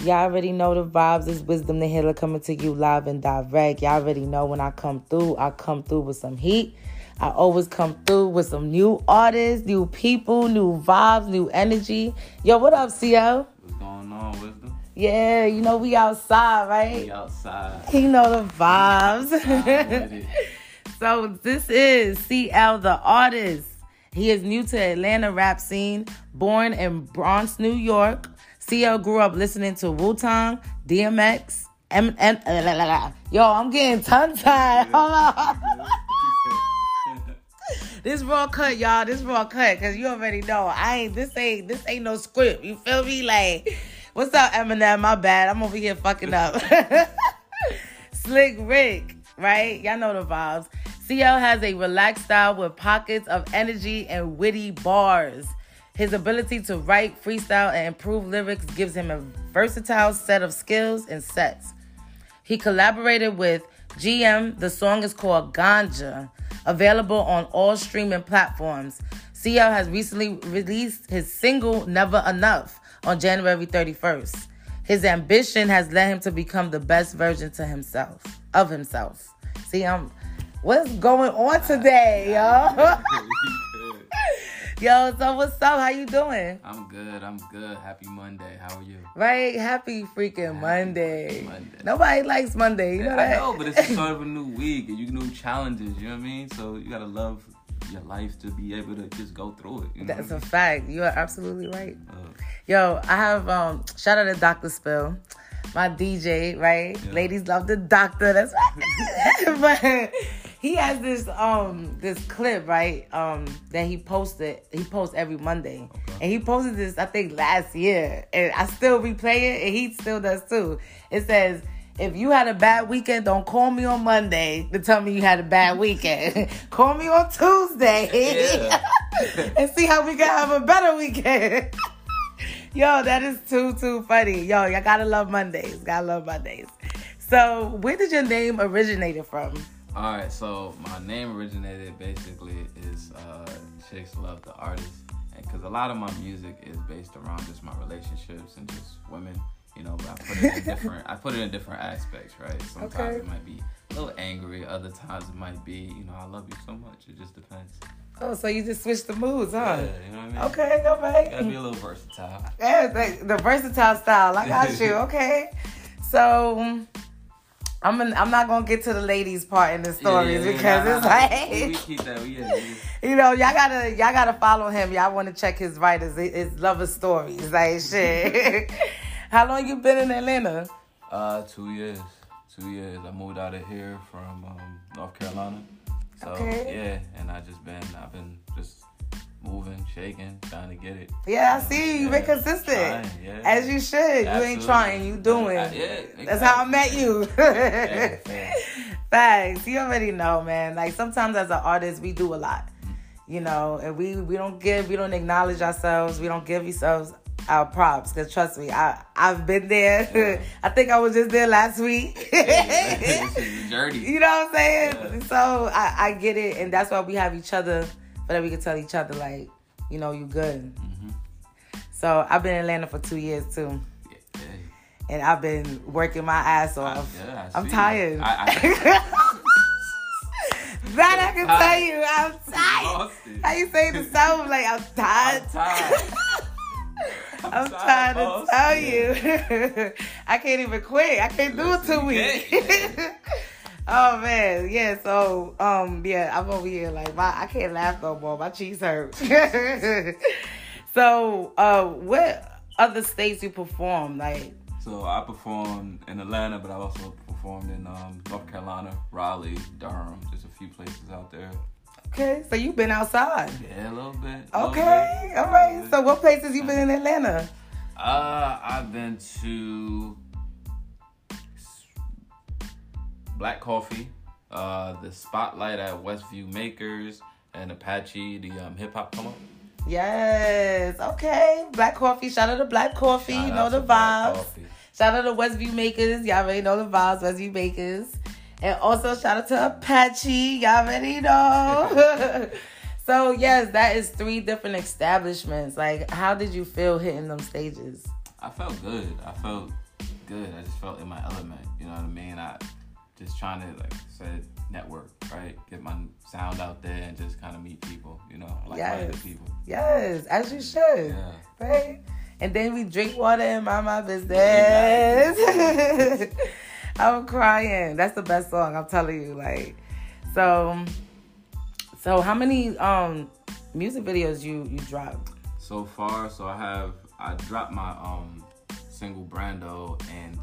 Y'all already know the vibes. It's Wisdom the Healer coming to you live and direct. Y'all already know when I come through with some heat. I always come through with some new artists, new people, new vibes, new energy. Yo, what up, CL? What's going on, Wisdom? Yeah, you know we outside, right? We outside. You know the vibes. With it. So this is CL the artist. He is new to Atlanta rap scene, born in Bronx, New York. CL grew up listening to Wu-Tang, DMX, Yo, I'm getting tongue-tied. Hold on. This raw cut, y'all. This raw cut, cause you already know This ain't no script. You feel me? Like, what's up, Eminem? My bad. I'm over here fucking up. Slick Rick, right? Y'all know the vibes. CL has a relaxed style with pockets of energy and witty bars. His ability to write, freestyle, and improve lyrics gives him a versatile set of skills and sets. He collaborated with GM. The song is called Ganja, available on all streaming platforms. CL has recently released his single Never Enough on January 31st. His ambition has led him to become the best version of himself. See, what's going on today, yo? Yo, so what's up? How you doing? I'm good. Happy Monday. How are you? Right? Happy freaking Monday. Nobody likes Monday. You know that? I know, but it's the start of a new week and new challenges. You know what I mean? So you gotta love your life to be able to just go through it. You know That's a fact. You are absolutely right. Yo, I have shout out to Dr. Spill, my DJ. Right? Yeah. Ladies love the doctor. That's right. But he has this clip, right, that he posted. He posts every Monday. Okay. And he posted this, I think, last year. And I still replay it, and he still does, too. It says, if you had a bad weekend, don't call me on Monday to tell me you had a bad weekend. Call me on Tuesday. Yeah. And see how we can have a better weekend. Yo, that is too funny. Yo, y'all gotta love Mondays. Gotta love Mondays. So, where did your name originated from? All right, so my name originated basically is Chicks Love the Artist, and because a lot of my music is based around just my relationships and just women, you know. But I put it in different aspects, right? Sometimes It might be a little angry, other times it might be, I love you so much. It just depends. Oh, so you just switch the moods, huh? Yeah, you know what I mean? Okay, all right. You gotta be a little versatile. Yeah, the versatile style. I got you. Okay, so. I'm not gonna get to the ladies part in the stories because it's like we keep that. You know, y'all gotta follow him. Y'all want to check his writers, his lover stories, like shit. How long you been in Atlanta? 2 years. 2 years. I moved out of here from North Carolina. So yeah, and I've been just moving, shaking, trying to get it. Yeah, I see you. You've been consistent. Trying, as you should. Absolutely. You ain't trying, you doing. Exactly. That's how I met you. Thanks. You already know, man. Like, sometimes as an artist, we do a lot. You know, and we don't acknowledge ourselves. We don't give ourselves our props. Because trust me, I've been there. Yeah. I think I was just there last week. This is a journey. You know what I'm saying? Yeah. So I get it. And that's why we have each other. So that we can tell each other, like, you good. Mm-hmm. So I've been in Atlanta for 2 years too, and I've been working my ass off. I'm tired. That I can tell you, I'm tired. How you say the sound? Like, I'm tired. I'm trying to tell you. I can't even quit. I can't do it 2 weeks. Oh man, yeah. So, I'm over here like I can't laugh no more. My cheeks hurt. So, what other states you perform? Like, so I performed in Atlanta, but I also performed in North Carolina, Raleigh, Durham, just a few places out there. Okay, so you've been outside. Yeah, a little bit. Okay, all right. So, what places you been in Atlanta? I've been to Black Coffee, the Spotlight at Westview Makers, and Apache, the hip hop come up. Yes, okay. Black Coffee, shout out to Black Coffee, you know the vibes. Shout out to Westview Makers, y'all already know the vibes, Westview Makers. And also shout out to Apache, y'all already know. So yes, that is 3 different establishments. Like, how did you feel hitting them stages? I felt good. I felt good. I just felt in my element. You know what I mean? I just trying to, like I said, network, right? Get my sound out there and just kind of meet people, you know, like-minded people. Yes, as you should. Yeah. Right? And then we drink water and mind my business. Exactly. I'm crying. That's the best song, I'm telling you. Like, so how many music videos you dropped? So far, I dropped my single Brando in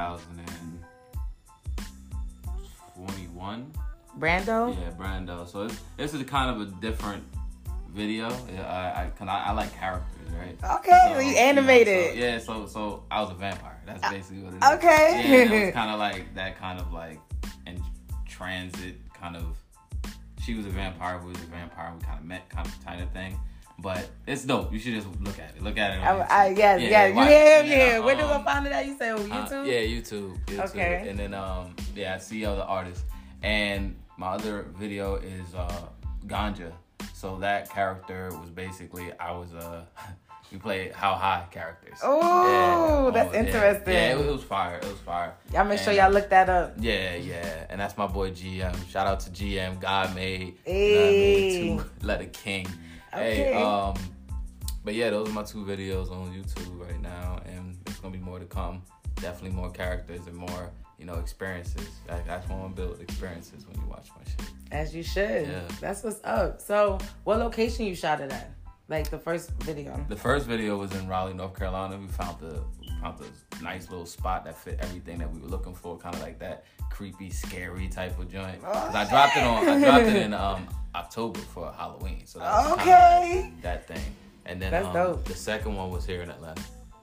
2021. Brando? Yeah, Brando. So this is kind of a different video. I like characters, right? Okay, so, you animated. You know, so I was a vampire. That's basically what it is. Okay. Yeah, it was kind of like that, kind of like in transit, kind of. She was a vampire, we was a vampire, we kind of met, kind of thing. But it's dope. You should just look at it. Look at it. Yes. You hear him? Yeah. Where do I find it at? You say on YouTube? Yeah, YouTube. Okay. And then CEO the artist. And my other video is Ganja. So that character was basically we played How High characters. Oh, that's interesting. Yeah, it was fire. Y'all make sure y'all look that up. Yeah. And that's my boy GM. Shout out to GM, God made. Hey. You know what I mean? Let a king. Okay. Hey, but yeah, those are my 2 videos on YouTube right now, and there's gonna be more to come. Definitely more characters and more, you know, experiences. That's what I want to build, experiences when you watch my shit. As you should. Yeah. That's what's up. So, what location you shot it at? Like the first video? The first video was in Raleigh, North Carolina. We found the nice little spot that fit everything that we were looking for, kind of like that creepy, scary type of joint. Cause I dropped it in October for Halloween, so that was like that thing. And then that's dope. The second one was here in Atlanta.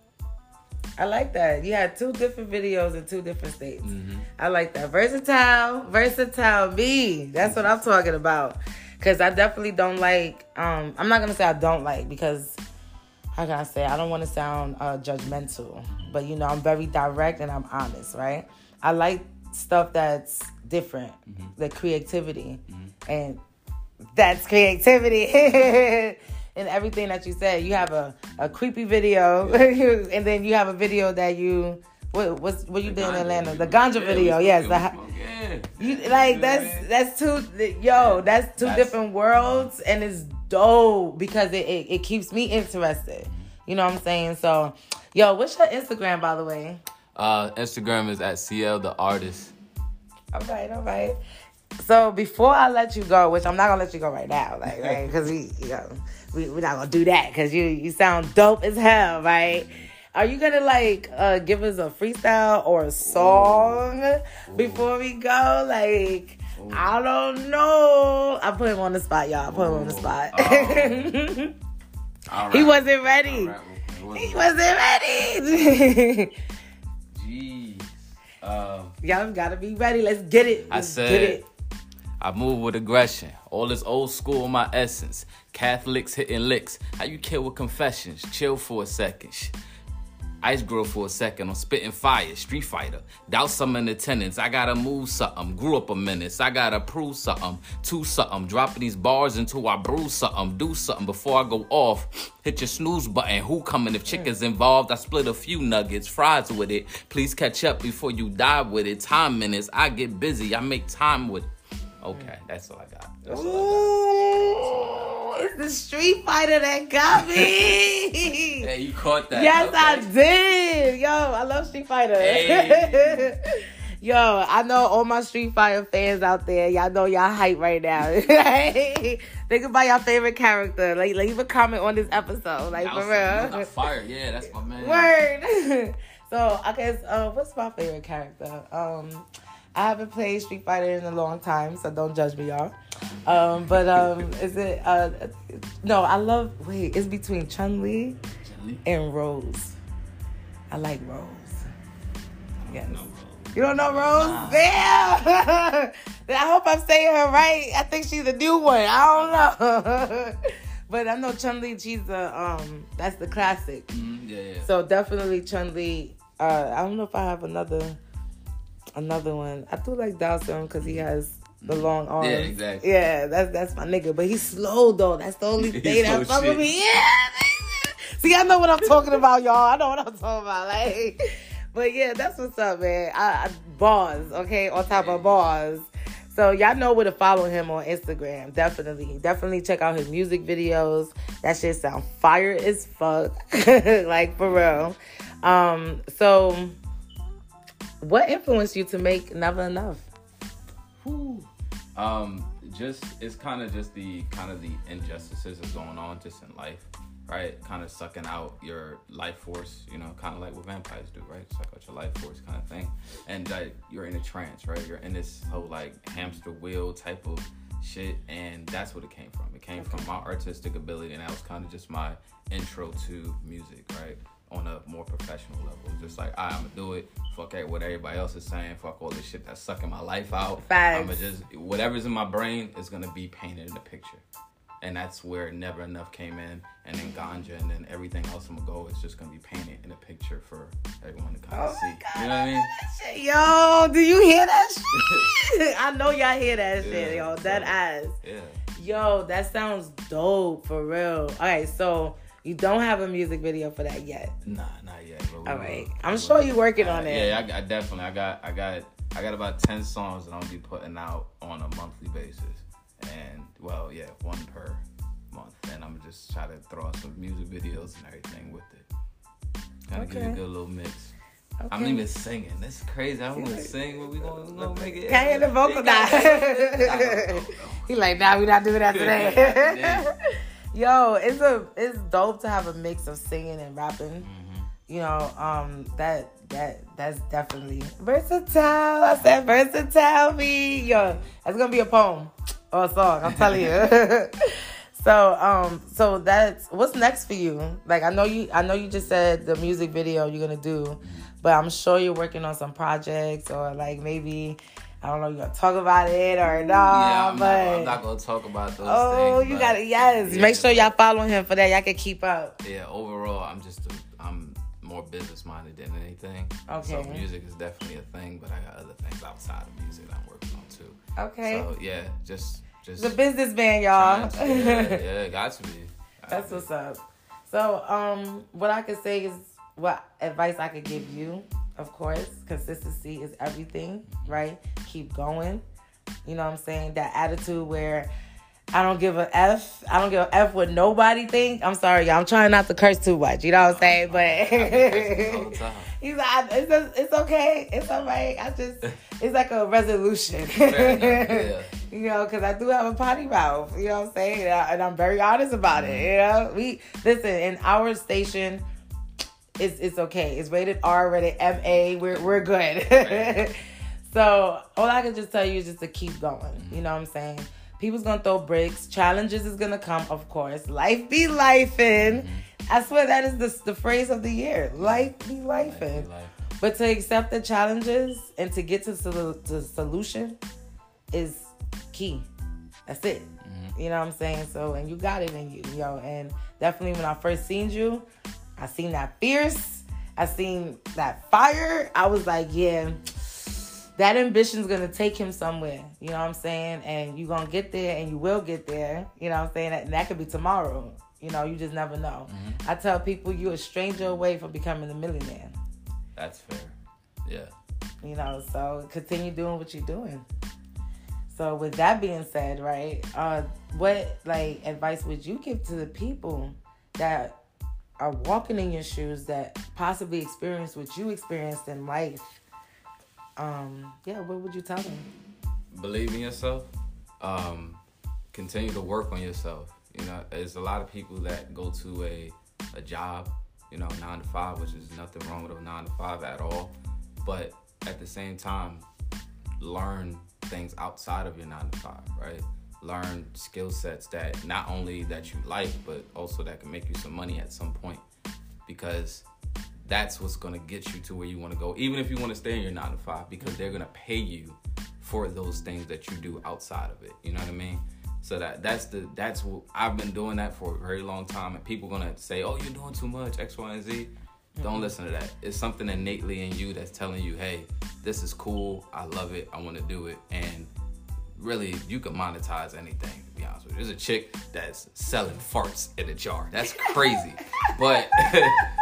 I like that. You had 2 different videos in 2 different states. Mm-hmm. I like that. Versatile me. That's what I'm talking about. Because I definitely don't like, I'm not going to say I don't like, because, how can I say, I don't want to sound judgmental. But, you know, I'm very direct and I'm honest, right? I like stuff that's different, the creativity. And that's creativity. And everything that you said. You have a creepy video, and then you have a video that you... What you did in Atlanta? The Ganja video, yes. That's two different worlds, and it's dope because it keeps me interested. You know what I'm saying? So, yo, what's your Instagram, by the way? Instagram is at CL the artist. All right. So before I let you go, which I'm not gonna let you go right now, like, right? Because we're not gonna do that because you sound dope as hell, right? Are you gonna give us a freestyle or a song before we go? Like, I don't know. I put him on the spot, y'all. He wasn't ready. He wasn't ready. Jeez. Y'all gotta be ready. Let's get it. I move with aggression. All this old school in my essence. Catholics hitting licks. How you kill with confessions? Chill for a second. Ice grill for a second. I'm spitting fire. Street fighter. Doubt some in attendance. I gotta move something. Grew up a menace. I gotta prove something. To something. Dropping these bars until I bruise something. Do something before I go off. Hit your snooze button. Who coming if chicken's involved? I split a few nuggets. Fries with it. Please catch up before you die with it. Time minutes. I get busy. I make time with it. Okay, that's all I got. It's the Street Fighter that got me. Hey, you caught that. Yes, okay. I did. Yo, I love Street Fighter. Hey. Yo, I know all my Street Fighter fans out there. Y'all know y'all hype right now. Think about your favorite character. Like, leave a comment on this episode. Like, for real. Fire. Yeah, that's my man. Word. So, I guess, what's my favorite character? I haven't played Street Fighter in a long time, so don't judge me, y'all. Is it... no, I love... Wait, it's between Chun-Li and Rose. I like Rose. Yes. You don't know Rose? Nah. Damn! I hope I'm saying her right. I think she's a new one. I don't know. But I know Chun-Li, she's that's the classic. Yeah. So definitely Chun-Li. I don't know if I have another one. I do like Dawson because he has the long arms. Yeah, exactly. Yeah, that's my nigga. But he's slow though. That's the only thing that fuck with me. Yeah. See, I know what I'm talking about, y'all. I know what I'm talking about. Like, But yeah, that's what's up, man. Bars, okay, on top of bars. So y'all know where to follow him on Instagram. Definitely check out his music videos. That shit sound fire as fuck. Like, for real. So what influenced you to make Never Enough? It's kind of the injustices that's going on just in life, right? Kind of sucking out your life force, you know, kind of like what vampires do, right? Suck out your life force kind of thing. And you're in a trance, right? You're in this whole like hamster wheel type of shit, and that's what it came from. It came from my artistic ability, and that was kind of just my intro to music, right? On a more professional level. Just like, I'm gonna do it. Fuck what everybody else is saying. Fuck all this shit that's sucking my life out. I'm gonna just, whatever's in my brain is gonna be painted in a picture. And that's where Never Enough came in, and then Ganja, and then everything else I'm gonna go is just gonna be painted in a picture for everyone to kind of see. God, you know what I mean? Shit. Yo, do you hear that shit? I know y'all hear that shit, yo. That ass. Yeah. Yo, that sounds dope, for real. All right, so you don't have a music video for that yet? Nah, not yet. All right, I'm sure you're working on it. Yeah, I definitely. I got about 10 songs that I'm gonna be putting out on a monthly basis. And, well, yeah, one per month. And I'm just trying to throw out some music videos and everything with it. Kind of give you a good little mix. Okay. I'm not even singing. That's crazy. I don't want to sing, but we gonna make it. Can't hear the vocal now. He like, nah, we not doing that today. Yo, it's dope to have a mix of singing and rapping. Mm-hmm. You know, that's definitely versatile. I said versatile me. Yo, that's gonna be a poem. Or a song, I'm telling you. So that's what's next for you. Like, I know you just said the music video you're gonna do, but I'm sure you're working on some projects, or like maybe, I don't know, you're gonna talk about it or not. Yeah, I'm not gonna talk about those things. Oh, you got it. Yes. Yeah. Make sure y'all follow him for that. Y'all can keep up. Yeah. Overall, I'm more business minded than anything. Okay. So music is definitely a thing, but I got other things outside of music that I'm working on too. Okay. So yeah, just the businessman, y'all. Yeah, got to be. That's what's up. So, what I could say is, what advice I could give you, of course, consistency is everything, right? Keep going. You know what I'm saying? That attitude where I don't give a F. I don't give a F what nobody think. I'm sorry, y'all. I'm trying not to curse too much. You know what I'm saying? But he's like, it's okay. It's all right. It's like a resolution. Yeah. You know, because I do have a potty mouth. You know what I'm saying? And I'm very honest about it. You know, listen, in our station, it's okay. It's rated R, rated MA. We're good. Right. So all I can just tell you is just to keep going. You know what I'm saying? People's gonna throw bricks. Challenges is gonna come, of course. Life be lifing. I swear that is the phrase of the year. Life be lifing. But to accept the challenges and to get to the solution is key. That's it. You know what I'm saying? So, and you got it in you, yo. And definitely when I first seen you, I seen that fierce. I seen that fire. I was like, yeah, that ambition's going to take him somewhere. You know what I'm saying? And you're going to get there, and you will get there. You know what I'm saying? And that could be tomorrow. You know, you just never know. I tell people you're a stranger away from becoming a millionaire. That's fair. Yeah. You know, so continue doing what you're doing. So with that being said, right, what like advice would you give to the people that are walking in your shoes that possibly experienced what you experienced in life? What would you tell them? Believe in yourself. Continue to work on yourself. You know, there's a lot of people that go to a job, you know, 9 to 5, which is nothing wrong with a 9 to 5 at all. But at the same time, learn things outside of your 9 to 5, right? Learn skill sets that not only that you like, but also that can make you some money at some point, because that's what's going to get you to where you want to go, even if you want to stay in your 9 to 5, because they're going to pay you for those things that you do outside of it. You know what I mean? So that's what I've been doing that for a very long time, and people are going to say, oh, you're doing too much, X, Y, and Z. Don't listen to that. It's something innately in you that's telling you, hey, this is cool. I love it. I want to do it. And really, you can monetize anything, to be honest with you. There's a chick that's selling farts in a jar. That's crazy. But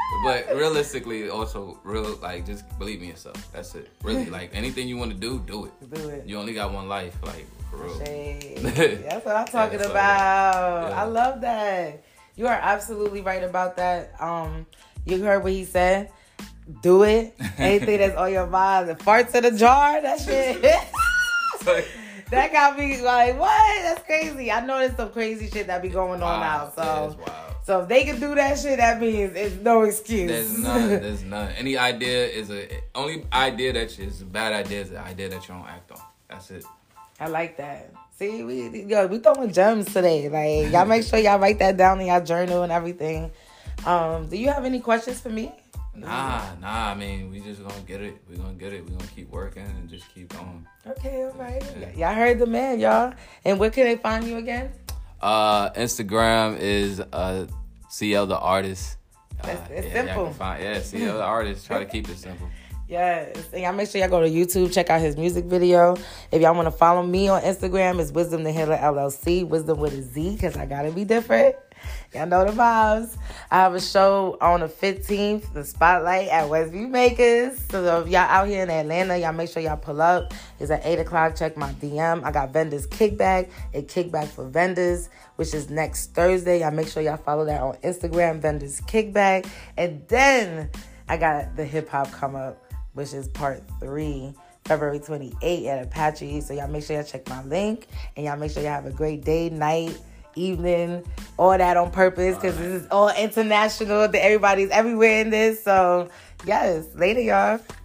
But realistically, also real, like, just believe in yourself. That's it. Really, like, anything you want to do it. Do it. You only got one life, like, for real. That's what I'm talking about. Yeah. I love that. You are absolutely right about that. You heard what he said. Do it. Anything that's on your mind. The farts in the jar, that shit. That got me like, what? That's crazy. I know there's some crazy shit that be going on now. So if they can do that shit, that means it's no excuse. There's none. Any idea only idea that is a bad idea is the idea that you don't act on. That's it. I like that. See, we throwing gems today. Like, y'all make sure y'all write that down in y'all journal and everything. Do you have any questions for me? Nah. I mean, we just gonna get it. We're gonna get it. We're gonna keep working and just keep going. Okay, all right. Yeah. Y'all heard the man, y'all. And where can they find you again? Instagram is CL the Artist. It's simple. CL the Artist. Try to keep it simple. Yes. And y'all make sure y'all go to YouTube, check out his music video. If y'all want to follow me on Instagram, it's Wisdom the Healer LLC. Wisdom with a Z, because I got to be different. Y'all know the vibes. I have a show on the 15th, the Spotlight at Westview Makers. So if y'all out here in Atlanta, y'all make sure y'all pull up. It's at 8 o'clock. Check my DM. I got Vendors Kickback, a kickback for vendors, which is next Thursday. Y'all make sure y'all follow that on Instagram, Vendors Kickback. And then I got the hip hop come up, which is part 3. February 28th at Apache. So y'all make sure y'all check my link. And y'all make sure y'all have a great day, night, evening, all that on purpose, because this is all international. Everybody's everywhere in this. So yes, later, y'all.